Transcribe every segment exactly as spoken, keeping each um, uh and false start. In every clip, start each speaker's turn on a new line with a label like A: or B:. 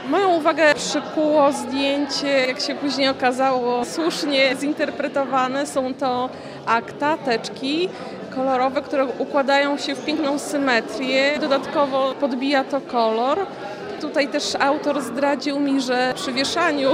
A: Moją uwagę przykuło zdjęcie, jak się później okazało, słusznie zinterpretowane. Są to akta, teczki kolorowe, które układają się w piękną symetrię. Dodatkowo podbija to kolor. Tutaj też autor zdradził mi, że przy wieszaniu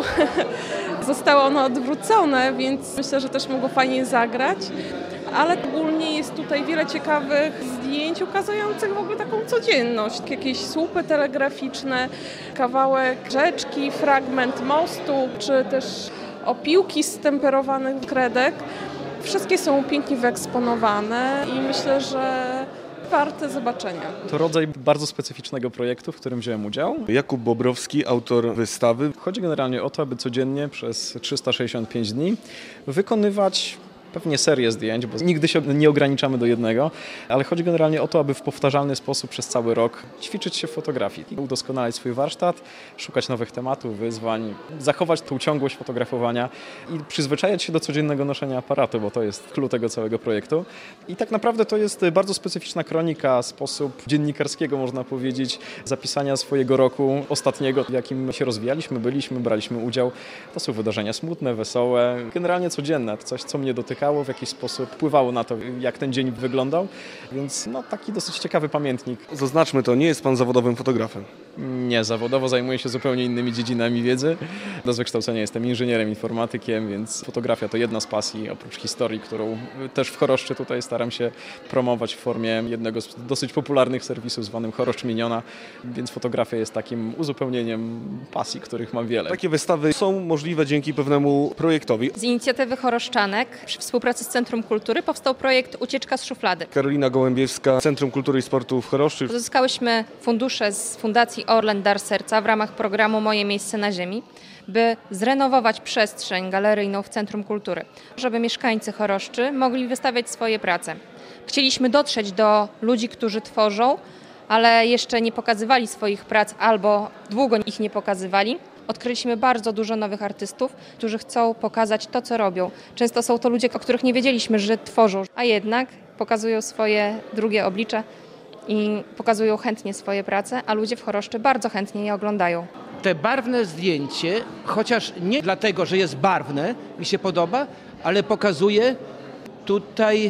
A: zostało ono odwrócone, więc myślę, że też mogło fajnie zagrać. Ale ogólnie jest tutaj wiele ciekawych zdjęć ukazujących w ogóle taką codzienność. Jakieś słupy telegraficzne, kawałek rzeczki, fragment mostu, czy też opiłki z temperowanych kredek. Wszystkie są pięknie wyeksponowane i myślę, że warte zobaczenia.
B: To rodzaj bardzo specyficznego projektu, w którym wziąłem udział.
C: Jakub Bobrowski, autor wystawy.
B: Chodzi generalnie o to, aby codziennie przez trzysta sześćdziesiąt pięć dni wykonywać pewnie serię zdjęć, bo nigdy się nie ograniczamy do jednego, ale chodzi generalnie o to, aby w powtarzalny sposób przez cały rok ćwiczyć się w fotografii, udoskonalać swój warsztat, szukać nowych tematów, wyzwań, zachować tą ciągłość fotografowania i przyzwyczajać się do codziennego noszenia aparatu, bo to jest klucz tego całego projektu. I tak naprawdę to jest bardzo specyficzna kronika, sposób dziennikarskiego, można powiedzieć, zapisania swojego roku ostatniego, w jakim się rozwijaliśmy, byliśmy, braliśmy udział. To są wydarzenia smutne, wesołe, generalnie codzienne, coś, co mnie dotyka, w jakiś sposób wpływało na to, jak ten dzień wyglądał, więc no, taki dosyć ciekawy pamiętnik.
C: Zaznaczmy to, nie jest pan zawodowym fotografem.
B: Nie, zawodowo zajmuję się zupełnie innymi dziedzinami wiedzy. Z wykształcenia jestem inżynierem, informatykiem, więc fotografia to jedna z pasji, oprócz historii, którą też w Choroszczy tutaj staram się promować w formie jednego z dosyć popularnych serwisów zwanym Choroszcz Miniona, więc fotografia jest takim uzupełnieniem pasji, których mam wiele.
C: Takie wystawy są możliwe dzięki pewnemu projektowi.
D: Z inicjatywy choroszczanek przy współpracy z Centrum Kultury powstał projekt Ucieczka z szuflady.
C: Karolina Gołębiewska, Centrum Kultury i Sportu w Choroszczy.
D: Uzyskałyśmy fundusze z Fundacji Orlen Dar Serca w ramach programu Moje miejsce na ziemi, by zrenowować przestrzeń galeryjną w Centrum Kultury, żeby mieszkańcy Choroszczy mogli wystawiać swoje prace. Chcieliśmy dotrzeć do ludzi, którzy tworzą, ale jeszcze nie pokazywali swoich prac albo długo ich nie pokazywali. Odkryliśmy bardzo dużo nowych artystów, którzy chcą pokazać to, co robią. Często są to ludzie, o których nie wiedzieliśmy, że tworzą, a jednak pokazują swoje drugie oblicze i pokazują chętnie swoje prace, a ludzie w Choroszczy bardzo chętnie je oglądają.
E: Te barwne zdjęcie, chociaż nie dlatego, że jest barwne, mi się podoba, ale pokazuje tutaj,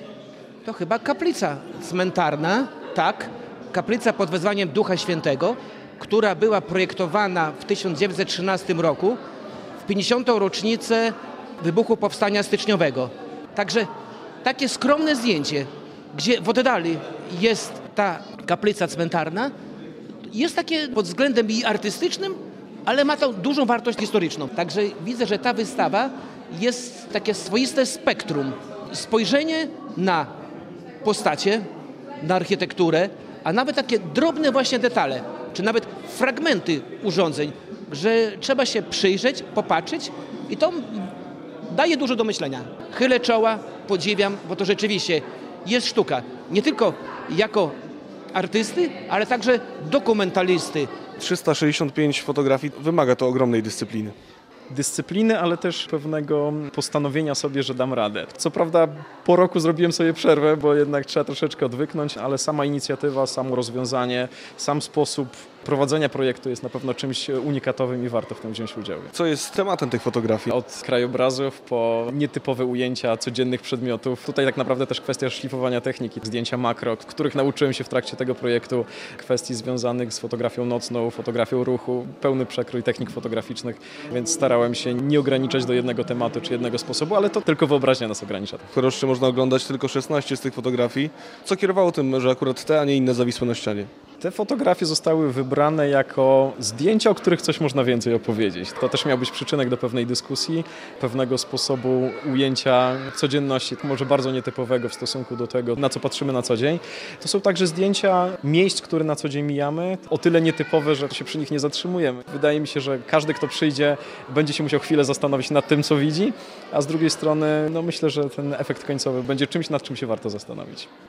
E: to chyba kaplica cmentarna, tak, kaplica pod wezwaniem Ducha Świętego, która była projektowana w tysiąc dziewięćset trzynastym roku, w pięćdziesiątą rocznicę wybuchu Powstania Styczniowego. Także takie skromne zdjęcie, gdzie w oddali jest ta kaplica cmentarna, jest takie pod względem i artystycznym, ale ma tą dużą wartość historyczną. Także widzę, że ta wystawa jest takie swoiste spektrum. Spojrzenie na postacie, na architekturę, a nawet takie drobne właśnie detale, czy nawet fragmenty urządzeń, że trzeba się przyjrzeć, popatrzeć i to daje dużo do myślenia. Chylę czoła, podziwiam, bo to rzeczywiście jest sztuka. Nie tylko jako artysty, ale także dokumentalisty.
C: trzysta sześćdziesiąt pięć fotografii, wymaga to ogromnej dyscypliny.
B: Dyscypliny, ale też pewnego postanowienia sobie, że dam radę. Co prawda po roku zrobiłem sobie przerwę, bo jednak trzeba troszeczkę odwyknąć, ale sama inicjatywa, samo rozwiązanie, sam sposób prowadzenia projektu jest na pewno czymś unikatowym i warto w tym wziąć udział.
C: Co jest tematem tych fotografii?
B: Od krajobrazów po nietypowe ujęcia codziennych przedmiotów. Tutaj tak naprawdę też kwestia szlifowania techniki, zdjęcia makro, których nauczyłem się w trakcie tego projektu, kwestii związanych z fotografią nocną, fotografią ruchu, pełny przekrój technik fotograficznych, więc starałem się nie ograniczać do jednego tematu czy jednego sposobu, ale to tylko wyobraźnia nas ogranicza.
C: W Choroszczy można oglądać tylko szesnaście z tych fotografii. Co kierowało tym, że akurat te, a nie inne zawisłe na ścianie?
B: Te fotografie zostały wybrane jako zdjęcia, o których coś można więcej opowiedzieć. To też miał być przyczynek do pewnej dyskusji, pewnego sposobu ujęcia codzienności, może bardzo nietypowego w stosunku do tego, na co patrzymy na co dzień. To są także zdjęcia miejsc, które na co dzień mijamy, o tyle nietypowe, że się przy nich nie zatrzymujemy. Wydaje mi się, że każdy, kto przyjdzie, będzie się musiał chwilę zastanowić nad tym, co widzi, a z drugiej strony no myślę, że ten efekt końcowy będzie czymś, nad czym się warto zastanowić.